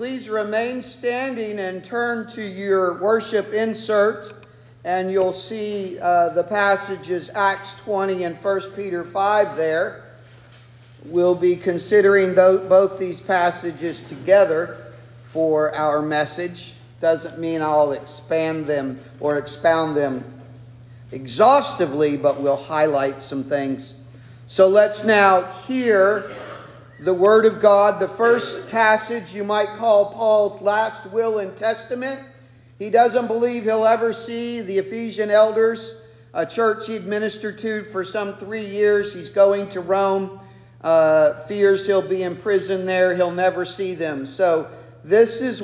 please remain standing and turn to your worship insert, and you'll see the passages Acts 20 and 1 Peter 5 there. We'll be considering both these passages together for our message. Doesn't mean I'll expand them or expound them exhaustively, but we'll highlight some things. So let's now hear the Word of God. The first passage you might call Paul's last will and testament. He doesn't believe he'll ever see the Ephesian elders, a church he'd ministered to for some 3 years. He's going to Rome, fears he'll be in prison there. He'll never see them. So this is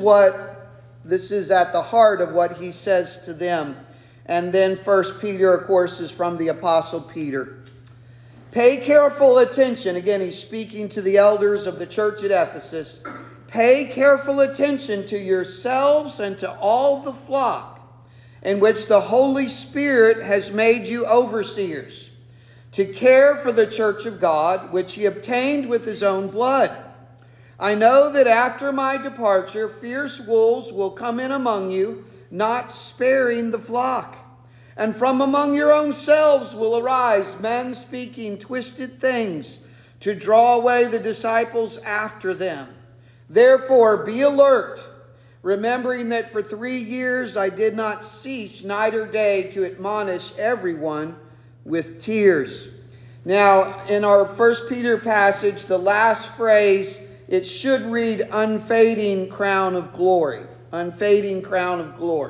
at the heart of what he says to them. And then 1 Peter, of course, is from the Apostle Peter. Pay careful attention. Again, he's speaking to the elders of the church at Ephesus. Pay careful attention to yourselves and to all the flock in which the Holy Spirit has made you overseers, to care for the church of God, which he obtained with his own blood. I know that after my departure, fierce wolves will come in among you, not sparing the flock. And from among your own selves will arise men speaking twisted things to draw away the disciples after them. Therefore, be alert, remembering that for 3 years I did not cease night or day to admonish everyone with tears. Now, in our 1 Peter passage, the last phrase, it should read unfading crown of glory. Unfading crown of glory.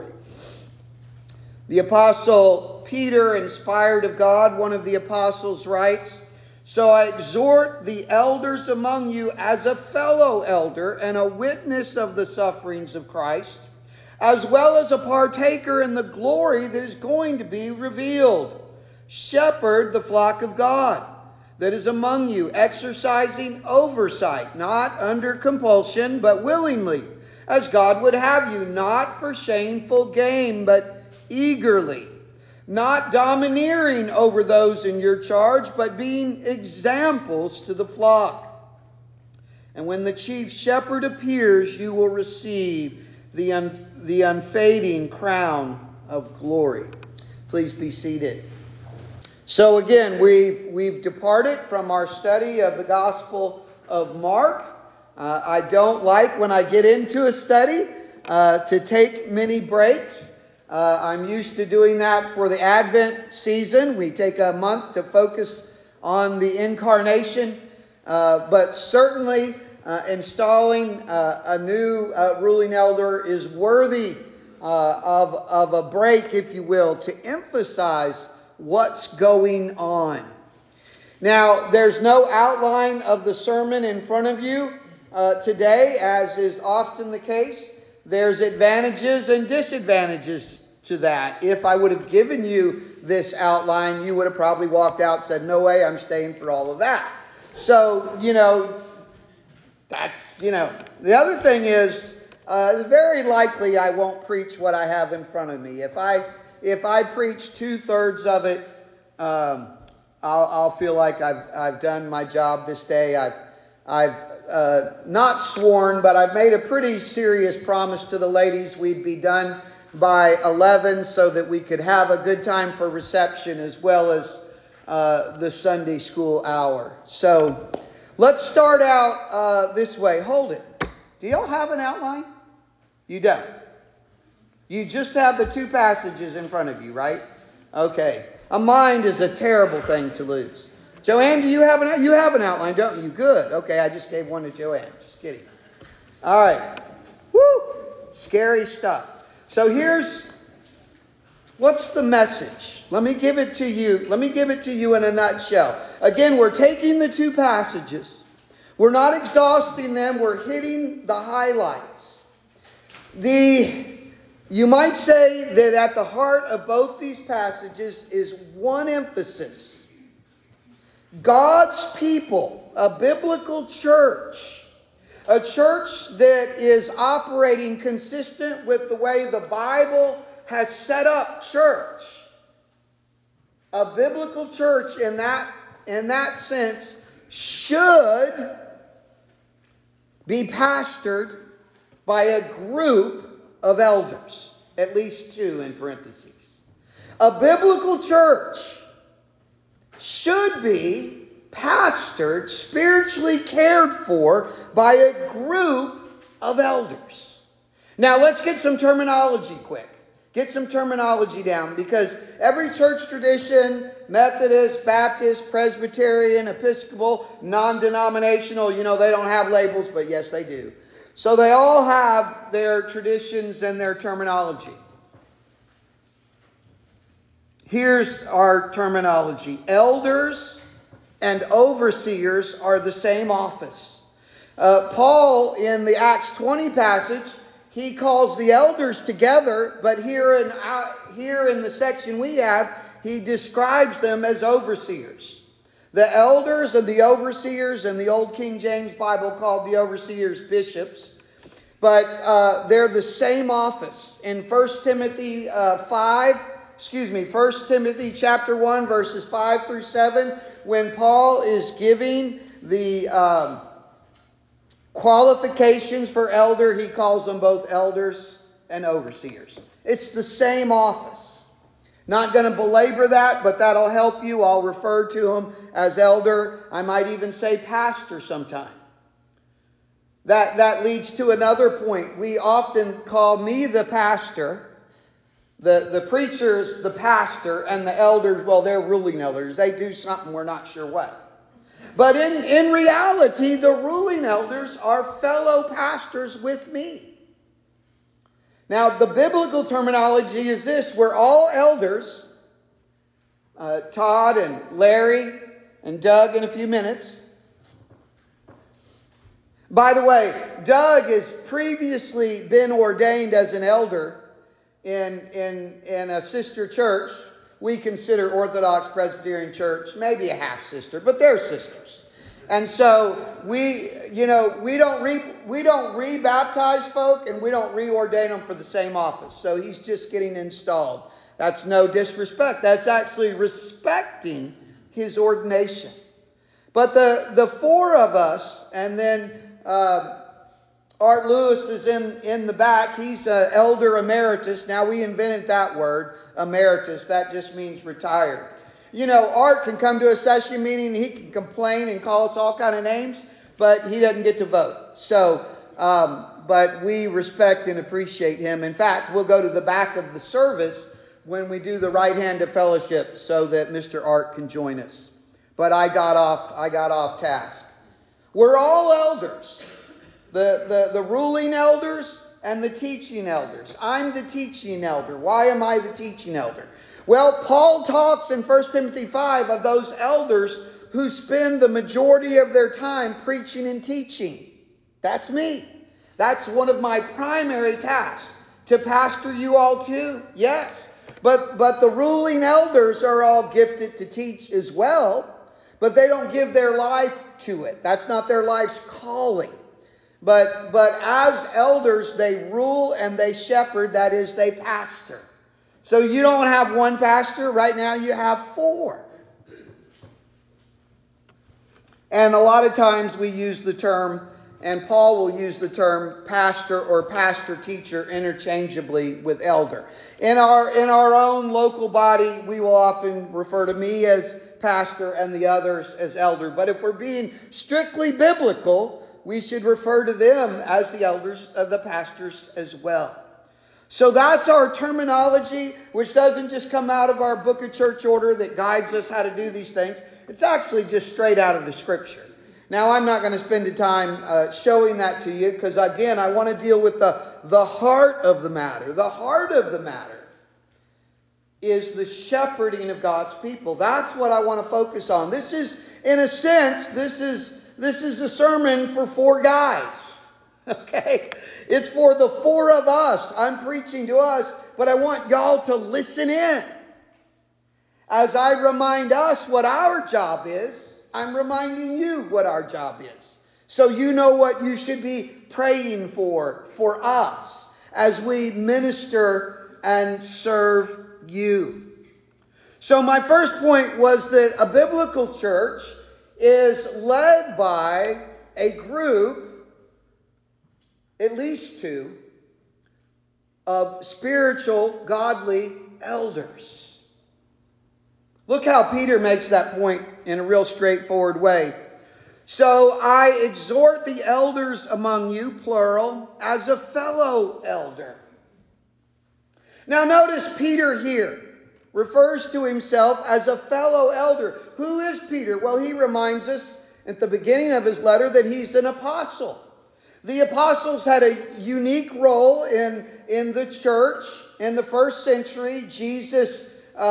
The Apostle Peter, inspired of God, one of the apostles, writes, So I exhort the elders among you as a fellow elder and a witness of the sufferings of Christ, as well as a partaker in the glory that is going to be revealed. Shepherd the flock of God that is among you, exercising oversight, not under compulsion, but willingly, as God would have you, not for shameful gain, but eagerly, not domineering over those in your charge, but being examples to the flock. And when the chief shepherd appears, you will receive the unfading crown of glory. Please be seated. So again, we've departed from our study of the Gospel of Mark. I don't like when I get into a study to take many breaks. I'm used to doing that for the Advent season. We take a month to focus on the incarnation, but certainly installing a new ruling elder is worthy of a break, if you will, to emphasize what's going on. Now, there's no outline of the sermon in front of you today, as is often the case. There's advantages and disadvantages to that. If I would have given you this outline, you would have probably walked out and said, no way, I'm staying for all of that. So, that's, the other thing is, very likely I won't preach what I have in front of me. If I preach 2/3 of it, I'll feel like I've done my job this day. I've not sworn, but I've made a pretty serious promise to the ladies we'd be done by 11 so that we could have a good time for reception as well as the Sunday school hour. So let's start out this way. Hold it. Do y'all have an outline? You don't. You just have the 2 passages in front of you, right? Okay. A mind is a terrible thing to lose. Joanne, do you have an outline, don't you? Good. Okay, I just gave one to Joanne. Just kidding. All right. Woo! Scary stuff. So what's the message? Let me give it to you in a nutshell. Again, we're taking the 2 passages. We're not exhausting them. We're hitting the highlights. You might say that at the heart of both these passages is one emphasis. God's people, a biblical church, a church that is operating consistent with the way the Bible has set up church. A biblical church in that sense should be pastored by a group of elders, at least two in parentheses. A biblical church should be pastored, spiritually cared for by a group of elders. Now let's get some terminology quick. Get some terminology down, because every church tradition, Methodist, Baptist, Presbyterian, Episcopal, non-denominational, they don't have labels, but yes, they do. So they all have their traditions and their terminology. Here's our terminology. Elders and overseers are the same office. Paul, in the Acts 20 passage, he calls the elders together, but here in the section we have, he describes them as overseers. The elders and the overseers, in the Old King James Bible called the overseers bishops, but they're the same office. In 1 Timothy chapter 1, verses 5 through 7, when Paul is giving the qualifications for elder, he calls them both elders and overseers. It's the same office. Not going to belabor that, but that'll help you. I'll refer to him as elder. I might even say pastor sometime. That leads to another point. We often call me the pastor, the preacher's the pastor, and the elders, well, they're ruling elders. They do something, we're not sure what. But in reality, the ruling elders are fellow pastors with me. Now, the biblical terminology is this. We're all elders. Todd and Larry and Doug in a few minutes. By the way, Doug has previously been ordained as an elder in a sister church. We consider Orthodox Presbyterian Church maybe a half sister, but they're sisters. And so we don't rebaptize folk, and we don't reordain them for the same office. So he's just getting installed. That's no disrespect. That's actually respecting his ordination. But the four of us, and then Art Lewis is in the back. He's an elder emeritus. Now, we invented that word, emeritus. That just means retired. Art can come to a session meeting, he can complain and call us all kind of names, but he doesn't get to vote. So, but we respect and appreciate him. In fact, we'll go to the back of the service when we do the right hand of fellowship so that Mr. Art can join us. But I got off task. We're all elders. The ruling elders and the teaching elders. I'm the teaching elder. Why am I the teaching elder? Well, Paul talks in 1 Timothy 5 of those elders who spend the majority of their time preaching and teaching. That's me. That's one of my primary tasks, to pastor you all too. Yes. But the ruling elders are all gifted to teach as well, but they don't give their life to it. That's not their life's calling. But as elders, they rule and they shepherd, that is, they pastor. So you don't have one pastor. Right now you have four. And a lot of times we use the term, and Paul will use the term pastor or pastor-teacher interchangeably with elder. In our own local body, we will often refer to me as pastor and the others as elder. But if we're being strictly biblical, we should refer to them as the elders, the pastors as well. So that's our terminology, which doesn't just come out of our book of church order that guides us how to do these things. It's actually just straight out of the scripture. Now, I'm not going to spend the time showing that to you because, again, I want to deal with the heart of the matter. The heart of the matter is the shepherding of God's people. That's what I want to focus on. This is, in a sense, this is a sermon for four guys. Okay? It's for the four of us. I'm preaching to us, but I want y'all to listen in. As I remind us what our job is, I'm reminding you what our job is. So you know what you should be praying for us as we minister and serve you. So my first point was that a biblical church is led by a group at least two, of spiritual, godly elders. Look how Peter makes that point in a real straightforward way. So I exhort the elders among you, plural, as a fellow elder. Now notice Peter here refers to himself as a fellow elder. Who is Peter? Well, he reminds us at the beginning of his letter that he's an apostle. The apostles had a unique role in the church in the first century. Jesus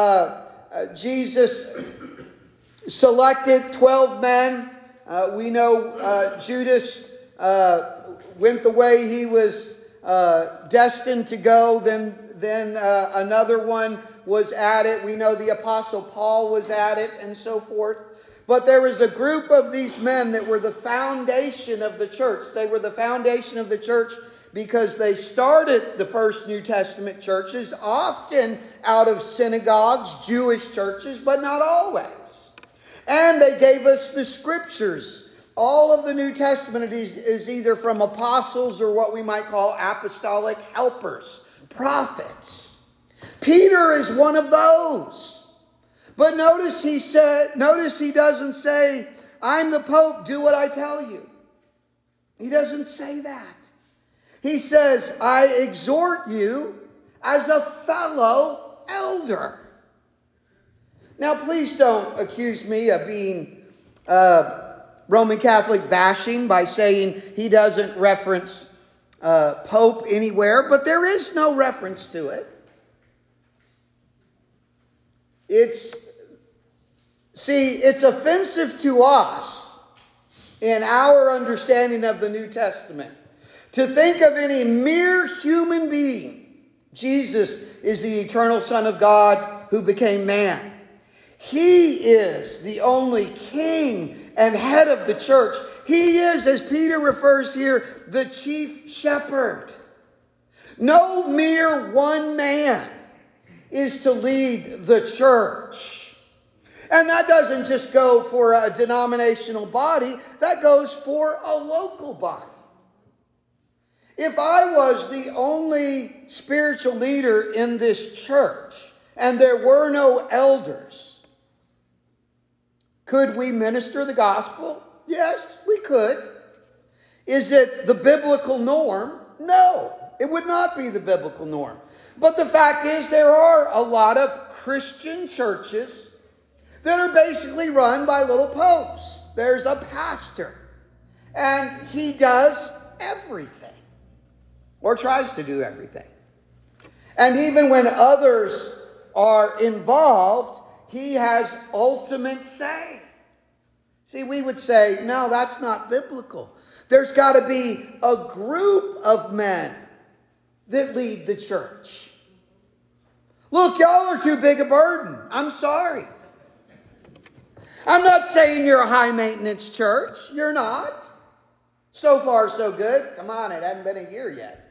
selected 12 men. We know Judas went the way he was destined to go. Then another one was at it. We know the Apostle Paul was at it, and so forth. But there was a group of these men that were the foundation of the church. They were the foundation of the church because they started the first New Testament churches, often out of synagogues, Jewish churches, but not always. And they gave us the scriptures. All of the New Testament is either from apostles or what we might call apostolic helpers, prophets. Peter is one of those. But notice he doesn't say, I'm the Pope, do what I tell you. He doesn't say that. He says, I exhort you as a fellow elder. Now, please don't accuse me of being Roman Catholic bashing by saying he doesn't reference Pope anywhere, but there is no reference to it. It's offensive to us in our understanding of the New Testament to think of any mere human being. Jesus is the eternal Son of God who became man. He is the only king and head of the church. He is, as Peter refers here, the chief shepherd. No mere one man is to lead the church. And that doesn't just go for a denominational body, that goes for a local body. If I was the only spiritual leader in this church and there were no elders, could we minister the gospel? Yes, we could. Is it the biblical norm? No, it would not be the biblical norm. But the fact is, there are a lot of Christian churches that are basically run by little popes. There's a pastor, and he does everything, or tries to do everything. And even when others are involved, he has ultimate say. See, we would say, no, that's not biblical. There's got to be a group of men that lead the church. Look, y'all are too big a burden. I'm sorry. I'm not saying you're a high-maintenance church. You're not. So far, so good. Come on, it hasn't been a year yet.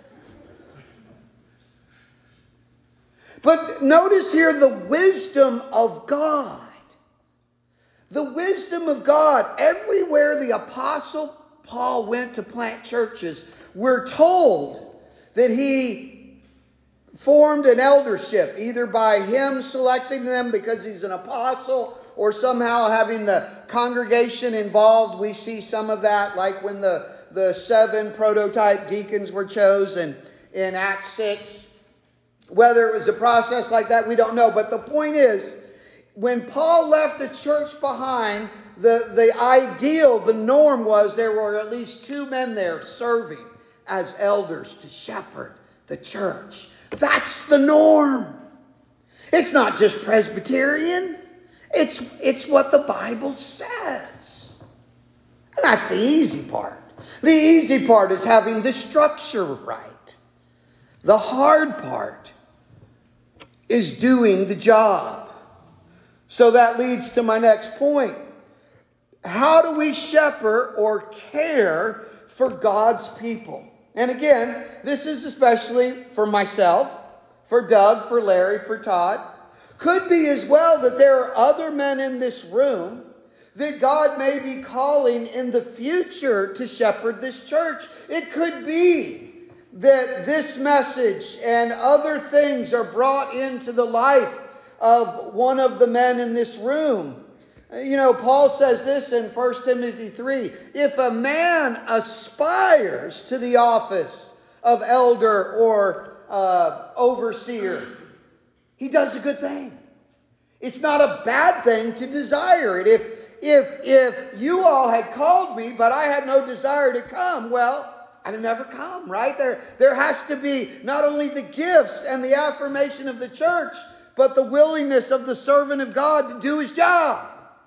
But notice here the wisdom of God. The wisdom of God. Everywhere the Apostle Paul went to plant churches, we're told that he formed an eldership, either by him selecting them because he's an apostle, or somehow having the congregation involved. We see some of that, like when the 7 prototype deacons were chosen in Acts 6. Whether it was a process like that, we don't know. But the point is, when Paul left the church behind, the ideal, the norm was there were at least 2 men there serving as elders to shepherd the church. That's the norm. It's not just Presbyterian. It's what the Bible says. And that's the easy part. The easy part is having the structure right. The hard part is doing the job. So that leads to my next point. How do we shepherd or care for God's people? And again, this is especially for myself, for Doug, for Larry, for Todd. Could be as well that there are other men in this room that God may be calling in the future to shepherd this church. It could be that this message and other things are brought into the life of one of the men in this room. You know, Paul says this in 1 Timothy 3. If a man aspires to the office of elder or overseer, he does a good thing. It's not a bad thing to desire it. If you all had called me, but I had no desire to come, well, I'd never come, right? There has to be not only the gifts and the affirmation of the church, but the willingness of the servant of God to do his job.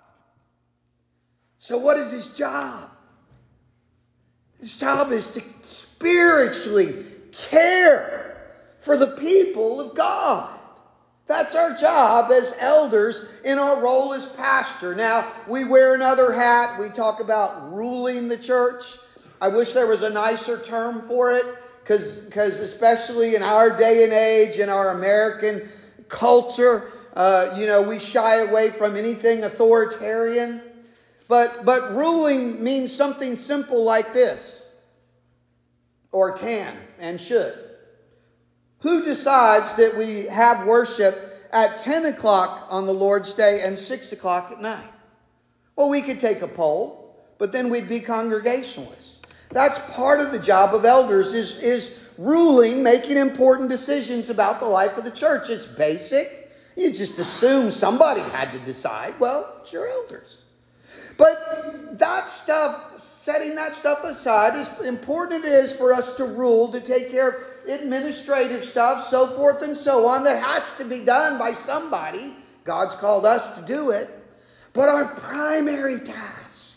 So what is his job? His job is to spiritually care for the people of God. That's our job as elders in our role as pastor. Now, we wear another hat. We talk about ruling the church. I wish there was a nicer term for it, because especially in our day and age, in our American culture, we shy away from anything authoritarian. But ruling means something simple like this, or can and should. Who decides that we have worship at 10 o'clock on the Lord's Day and 6 o'clock at night? Well, we could take a poll, but then we'd be Congregationalists. That's part of the job of elders, is ruling, making important decisions about the life of the church. It's basic. You just assume somebody had to decide. Well, it's your elders. But that stuff, setting that stuff aside, as important it is for us to rule, to take care of administrative stuff, so forth and so on, that has to be done by somebody. God's called us to do it. But our primary task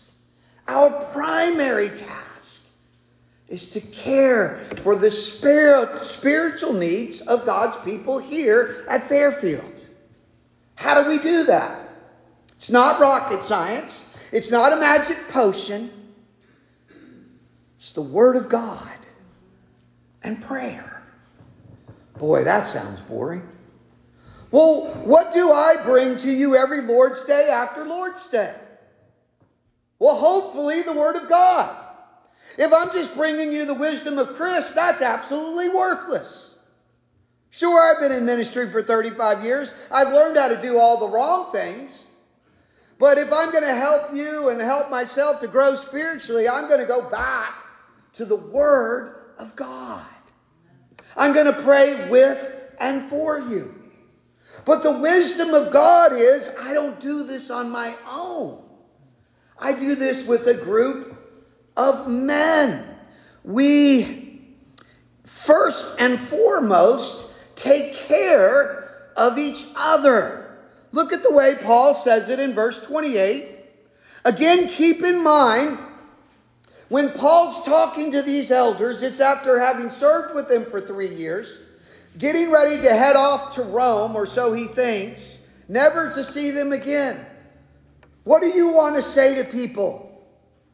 is to care for the spiritual needs of God's people here at Fairfield. How do we do that? It's not rocket science. It's not a magic potion. It's the Word of God and prayer. Boy, that sounds boring. Well, what do I bring to you every Lord's Day after Lord's Day? Well, hopefully the Word of God. If I'm just bringing you the wisdom of Chris, that's absolutely worthless. Sure, I've been in ministry for 35 years. I've learned how to do all the wrong things. But if I'm going to help you and help myself to grow spiritually, I'm going to go back to the Word of God. I'm going to pray with and for you. But the wisdom of God is, I don't do this on my own. I do this with a group of men. We, first and foremost, take care of each other. Look at the way Paul says it in verse 28. Again, keep in mind, when Paul's talking to these elders, it's after having served with them for 3 years, getting ready to head off to Rome, or so he thinks, never to see them again. What do you want to say to people?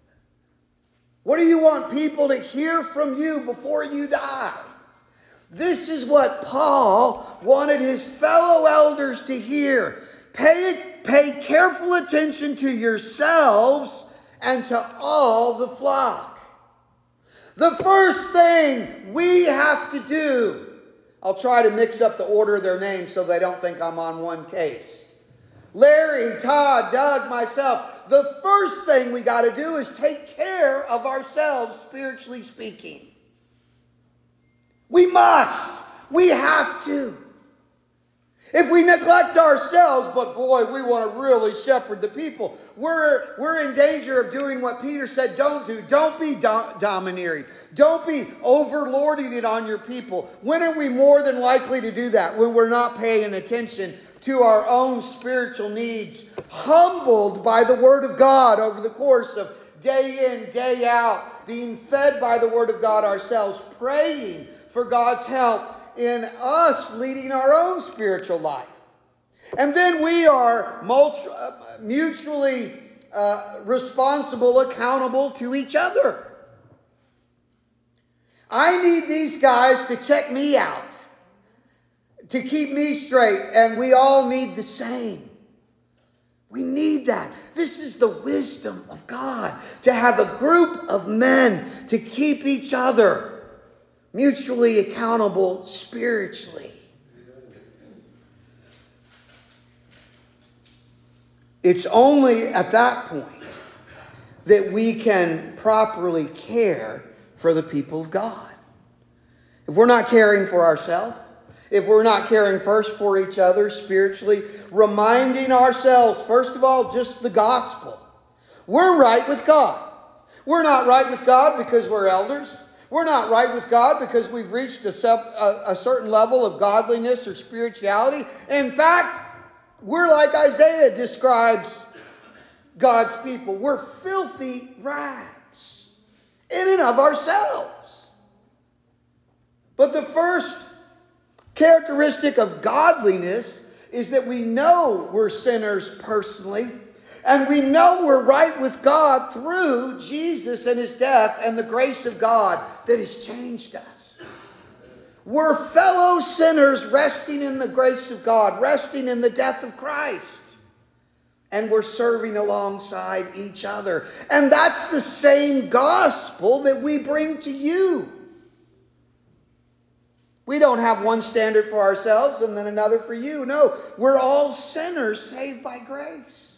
What do you want people to hear from you before you die? This is what Paul wanted his fellow elders to hear. Pay careful attention to yourselves and to all the flock. The first thing we have to do, I'll try to mix up the order of their names so they don't think I'm on one case. Larry, Todd, Doug, myself. The first thing we got to do is take care of ourselves, spiritually speaking. We must. We have to. If we neglect ourselves, but boy, we want to really shepherd the people, we're in danger of doing what Peter said don't do. Don't be domineering. Don't be overlording it on your people. When are we more than likely to do that? When we're not paying attention to our own spiritual needs, humbled by the Word of God over the course of day in, day out, being fed by the Word of God ourselves, praying for God's help in us leading our own spiritual life. And then we are mutually responsible, accountable to each other. I need these guys to check me out, to keep me straight, and we all need the same. We need that. This is the wisdom of God, to have a group of men to keep each other mutually accountable spiritually. It's only at that point that we can properly care for the people of God. If we're not caring for ourselves, if we're not caring first for each other spiritually, reminding ourselves, first of all, just the gospel. We're right with God. We're not right with God because we're elders. We're not right with God because we've reached a certain level of godliness or spirituality. In fact, we're like Isaiah describes God's people. We're filthy rags in and of ourselves. But the first characteristic of godliness is that we know we're sinners personally, and we know we're right with God through Jesus and His death and the grace of God that has changed us. We're fellow sinners resting in the grace of God, resting in the death of Christ. And we're serving alongside each other. And that's the same gospel that we bring to you. We don't have one standard for ourselves and then another for you. No, we're all sinners saved by grace.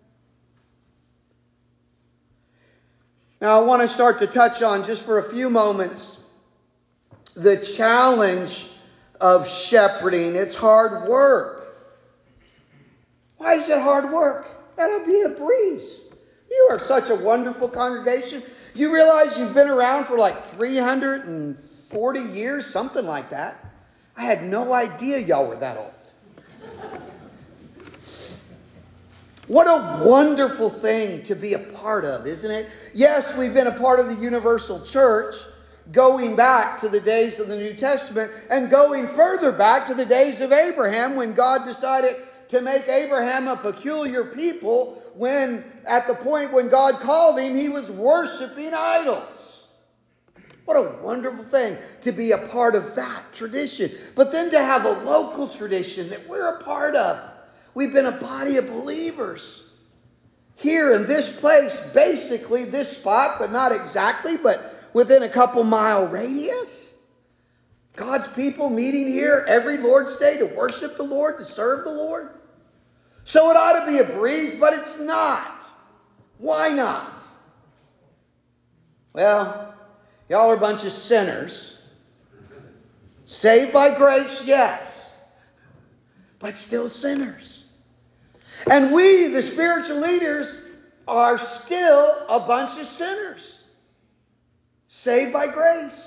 Now I want to start to touch on, just for a few moments, the challenge of shepherding. It's hard work. Why is it hard work? That'll be a breeze. You are such a wonderful congregation. You realize you've been around for like 340 years, something like that. I had no idea y'all were that old. What a wonderful thing to be a part of, isn't it? Yes, we've been a part of the universal church, going back to the days of the New Testament and going further back to the days of Abraham, when God decided to make Abraham a peculiar people, when at the point when God called him, he was worshiping idols. What a wonderful thing to be a part of that tradition. But then to have a local tradition that we're a part of. We've been a body of believers here in this place, basically this spot, but not exactly, but within a couple mile radius. God's people meeting here every Lord's Day to worship the Lord, to serve the Lord. So it ought to be a breeze, but it's not. Why not? Well, y'all are a bunch of sinners. Saved by grace, yes, but still sinners. And we, the spiritual leaders, are still a bunch of sinners. Saved by grace.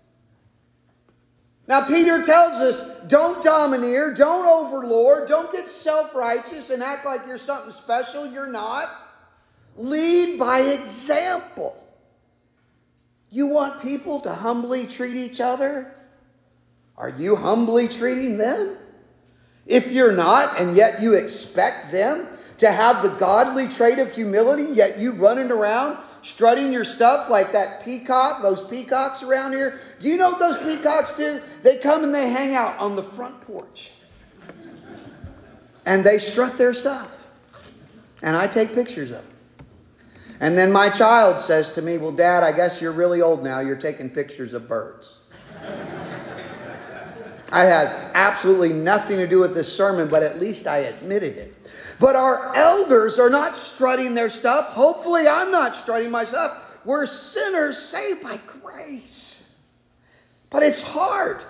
Now Peter tells us, don't domineer, don't overlord, don't get self-righteous and act like you're something special. You're not. Lead by example. You want people to humbly treat each other? Are you humbly treating them? If you're not, and yet you expect them to have the godly trait of humility, yet you running around strutting your stuff like that peacock, those peacocks around here. Do you know what those peacocks do? They come and they hang out on the front porch. And they strut their stuff. And I take pictures of them. And then my child says to me, well, Dad, I guess you're really old now. You're taking pictures of birds. It has absolutely nothing to do with this sermon, but at least I admitted it. But our elders are not strutting their stuff. Hopefully I'm not strutting my stuff. We're sinners saved by grace. But it's hard.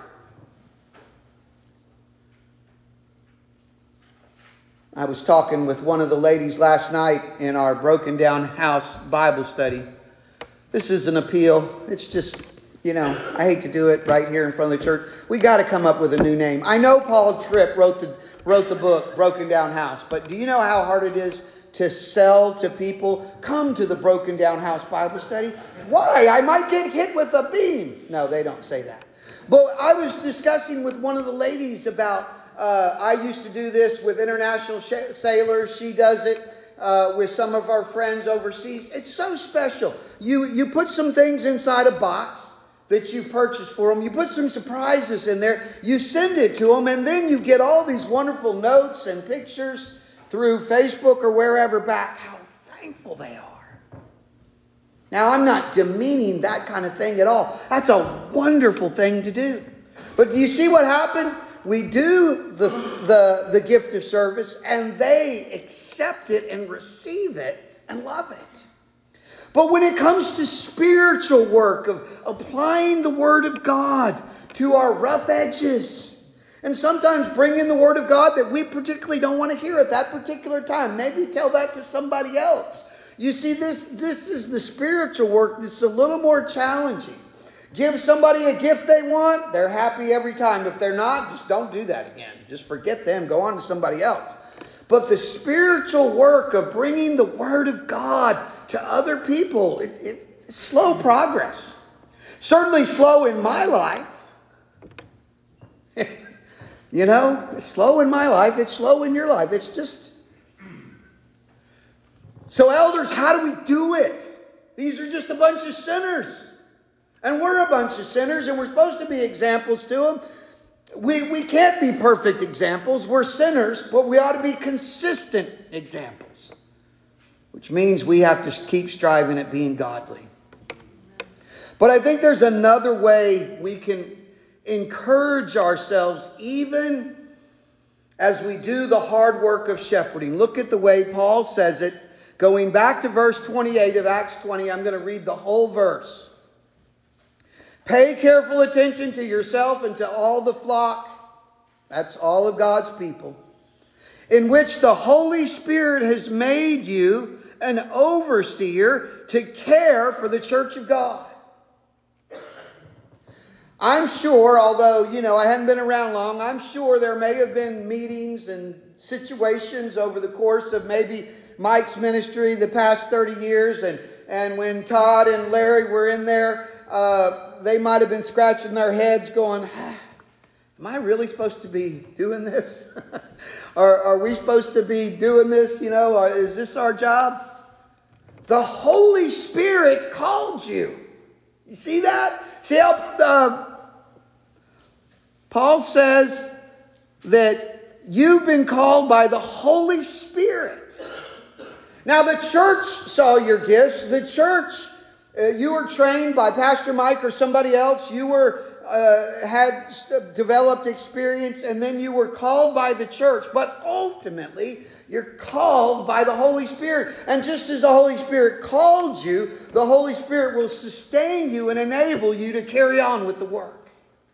I was talking with one of the ladies last night in our Broken Down House Bible study. This is an appeal. It's just, I hate to do it right here in front of the church. We got to come up with a new name. I know Paul Tripp wrote the book, Broken Down House. But do you know how hard it is to sell to people, come to the Broken Down House Bible study? Why? I might get hit with a beam. No, they don't say that. But I was discussing with one of the ladies about, I used to do this with international sailors. She does it with some of our friends overseas. It's so special. You put some things inside a box that you purchased for them. You put some surprises in there. You send it to them, and then you get all these wonderful notes and pictures through Facebook or wherever back how thankful they are. Now, I'm not demeaning that kind of thing at all. That's a wonderful thing to do. But you see what happened? We do the gift of service, and they accept it and receive it and love it. But when it comes to spiritual work of applying the Word of God to our rough edges, and sometimes bringing the Word of God that we particularly don't want to hear at that particular time, maybe tell that to somebody else. You see, this is the spiritual work that's a little more challenging. Give somebody a gift they want, they're happy every time. If they're not, just don't do that again. Just forget them, go on to somebody else. But the spiritual work of bringing the Word of God to other people, it's slow progress. Certainly slow in my life. You know, it's slow in my life, it's slow in your life. It's just... So elders, how do we do it? These are just a bunch of sinners. And we're a bunch of sinners, and we're supposed to be examples to them. We can't be perfect examples. We're sinners, but we ought to be consistent examples. Which means we have to keep striving at being godly. But I think there's another way we can encourage ourselves even as we do the hard work of shepherding. Look at the way Paul says it. Going back to verse 28 of Acts 20, I'm going to read the whole verse. Pay careful attention to yourself and to all the flock, that's all of God's people, in which the Holy Spirit has made you an overseer to care for the church of God. I'm sure, although, I hadn't been around long, I'm sure there may have been meetings and situations over the course of maybe Mike's ministry the past 30 years, and when Todd and Larry were in there, they might have been scratching their heads going, am I really supposed to be doing this? Are we supposed to be doing this? Is this our job? The Holy Spirit called you. You see that? See how Paul says that you've been called by the Holy Spirit. Now, the church saw your gifts. The church, you were trained by Pastor Mike or somebody else. You had developed experience, and then you were called by the church. But ultimately, you're called by the Holy Spirit. And just as the Holy Spirit called you, the Holy Spirit will sustain you and enable you to carry on with the work.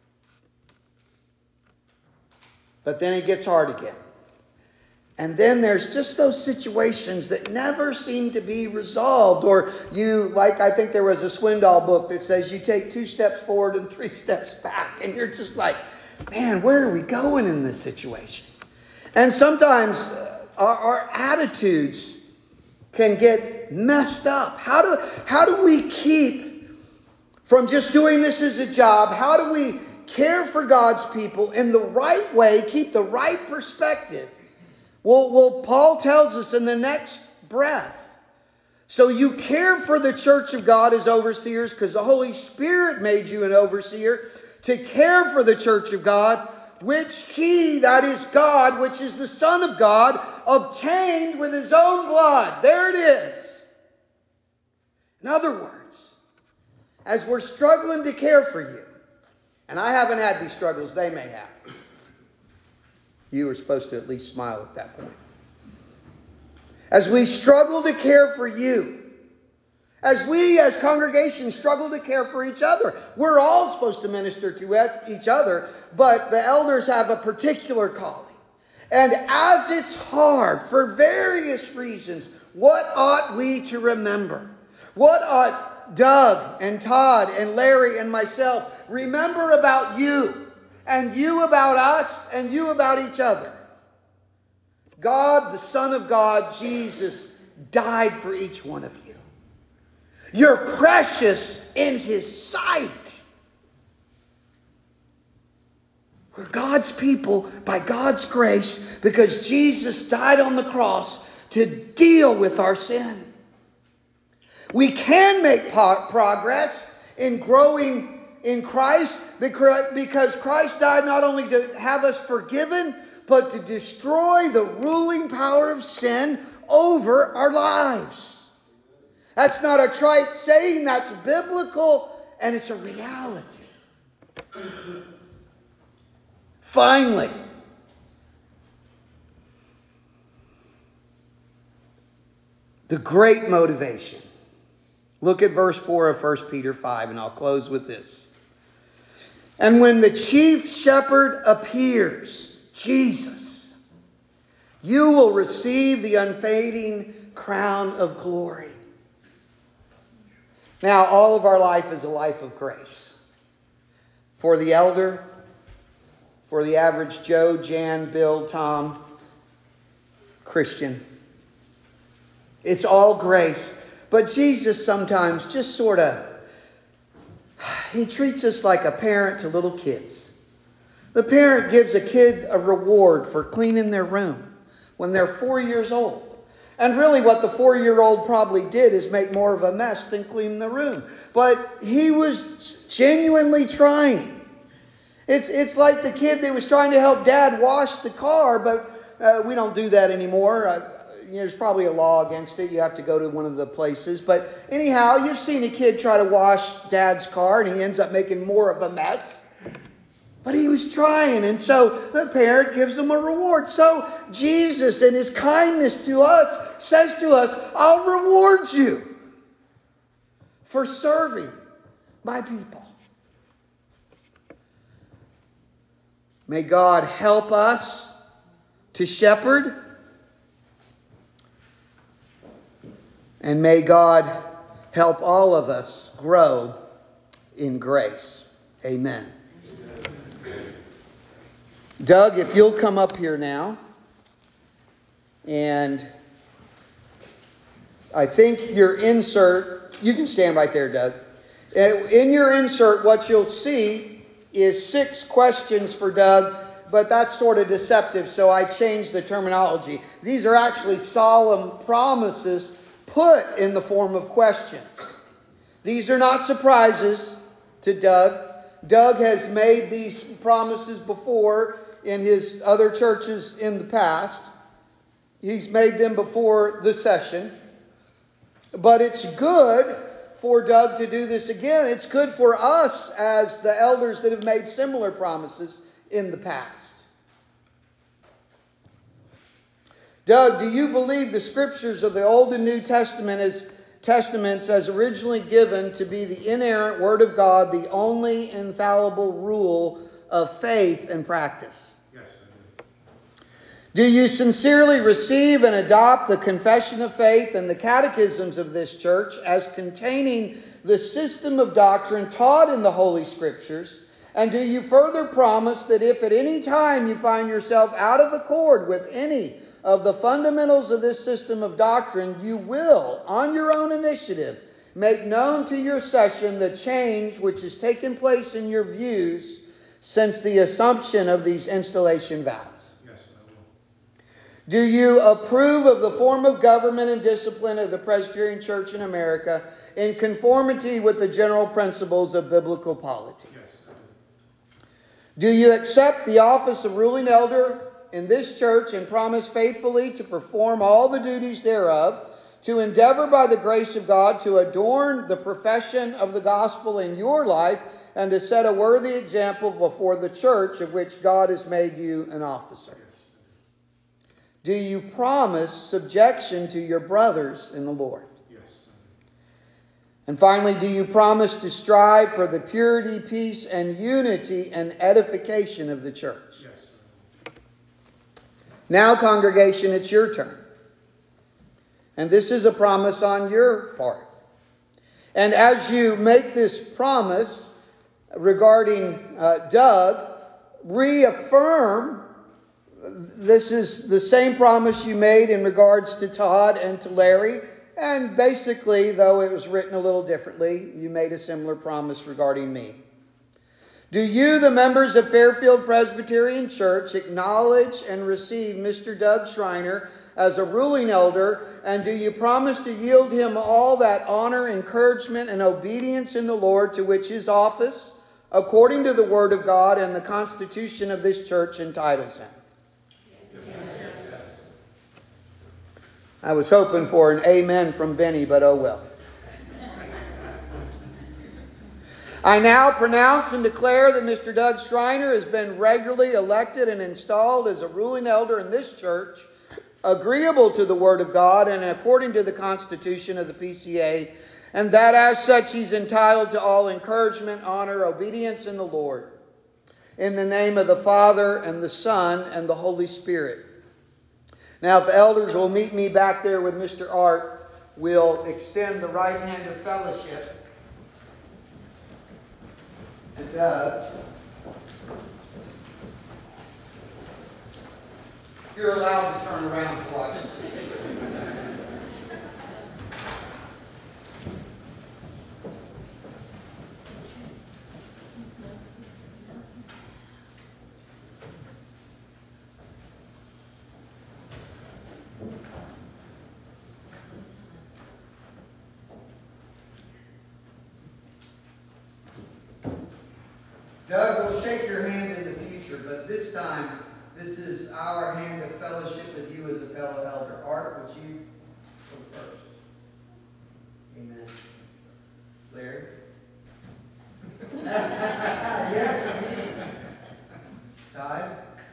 But then it gets hard again. And then there's just those situations that never seem to be resolved. Or I think there was a Swindoll book that says you take 2 steps forward and 3 steps back. And you're just like, man, where are we going in this situation? And sometimes our attitudes can get messed up. How do we keep from just doing this as a job? How do we care for God's people in the right way, keep the right perspective? Well, Paul tells us in the next breath. So you care for the church of God as overseers because the Holy Spirit made you an overseer to care for the church of God, which He, that is God, which is the Son of God, obtained with His own blood. There it is. In other words, as we're struggling to care for you, and I haven't had these struggles, they may have. You were supposed to at least smile at that point. As we struggle to care for you, as we as congregations struggle to care for each other, we're all supposed to minister to each other, but the elders have a particular calling. And as it's hard for various reasons, what ought we to remember? What ought Doug and Todd and Larry and myself remember about you? And you about us, and you about each other. God, the Son of God, Jesus, died for each one of you. You're precious in His sight. We're God's people by God's grace because Jesus died on the cross to deal with our sin. We can make progress in growing in Christ because Christ died not only to have us forgiven, but to destroy the ruling power of sin over our lives. That's not a trite saying, that's biblical, and it's a reality. Finally, the great motivation. Look at verse 4 of 1 Peter 5, and I'll close with this. And when the chief shepherd appears, Jesus, you will receive the unfading crown of glory. Now, all of our life is a life of grace. For the elder, for the average Joe, Jan, Bill, Tom, Christian. It's all grace. But Jesus sometimes just sort of, he treats us like a parent to little kids. The parent gives a kid a reward for cleaning their room when they're 4 years old. And really what the 4-year-old probably did is make more of a mess than clean the room. But he was genuinely trying. It's like the kid that was trying to help dad wash the car, but we don't do that anymore. There's probably a law against it. You have to go to one of the places. But anyhow, you've seen a kid try to wash dad's car and he ends up making more of a mess. But he was trying, and so the parent gives him a reward. So Jesus, in his kindness to us, says to us, I'll reward you for serving my people. May God help us to shepherd. And may God help all of us grow in grace. Amen. Doug, if you'll come up here now. And I think your insert, you can stand right there, Doug. In your insert, what you'll see is 6 questions for Doug, but that's sort of deceptive, so I changed the terminology. These are actually solemn promises put in the form of questions. These are not surprises to Doug. Doug has made these promises before in his other churches in the past. He's made them before the session. But it's good for Doug to do this again. It's good for us as the elders that have made similar promises in the past. Doug, do you believe the scriptures of the Old and New Testaments as originally given to be the inerrant Word of God, the only infallible rule of faith and practice? Yes, I do. Do you sincerely receive and adopt the Confession of Faith and the catechisms of this church as containing the system of doctrine taught in the Holy Scriptures? And do you further promise that if at any time you find yourself out of accord with any of the fundamentals of this system of doctrine, you will, on your own initiative, make known to your session the change which has taken place in your views since the assumption of these installation vows? Yes, I will. Do you approve of the form of government and discipline of the Presbyterian Church in America in conformity with the general principles of biblical polity? Yes, I do. Do you accept the office of ruling elder in this church and promise faithfully to perform all the duties thereof, to endeavor by the grace of God to adorn the profession of the gospel in your life, and to set a worthy example before the church of which God has made you an officer? Do you promise subjection to your brothers in the Lord? Yes. And finally, do you promise to strive for the purity, peace, and unity and edification of the church? Yes. Now, congregation, it's your turn. And this is a promise on your part. And as you make this promise regarding Doug, reaffirm this is the same promise you made in regards to Todd and to Larry. And basically, though it was written a little differently, you made a similar promise regarding me. Do you, the members of Fairfield Presbyterian Church, acknowledge and receive Mr. Doug Schreiner as a ruling elder, and do you promise to yield him all that honor, encouragement, and obedience in the Lord to which his office, according to the Word of God and the Constitution of this church, entitles him? I was hoping for an amen from Benny, but oh well. I now pronounce and declare that Mr. Doug Schreiner has been regularly elected and installed as a ruling elder in this church, agreeable to the Word of God and according to the Constitution of the PCA, and that as such he's entitled to all encouragement, honor, obedience in the Lord. In the name of the Father, and the Son, and the Holy Spirit. Now, if the elders will meet me back there with Mr. Art, we'll extend the right hand of fellowship. And you're allowed to turn around twice. Doug will shake your hand in the future, but this time, this is our hand of fellowship with you as a fellow elder. Art, would you go first? Amen. Larry? Yes, indeed. Todd?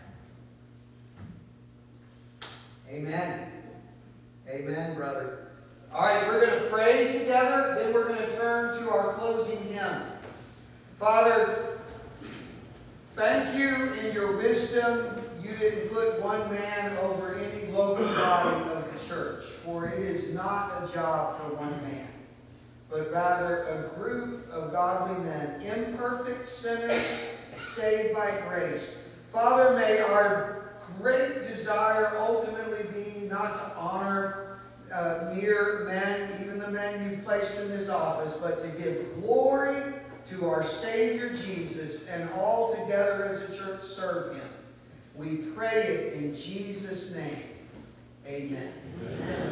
Amen. Amen, brother. All right, we're going to pray together, then we're going to turn to our closing hymn. Father, thank you in your wisdom you didn't put one man over any local body of the church, for it is not a job for one man, but rather a group of godly men, imperfect sinners saved by grace. Father, may our great desire ultimately be not to honor mere men, even the men you've placed in this office, but to give glory to our Savior Jesus, and all together as a church serve Him. We pray it in Jesus' name. Amen. Amen.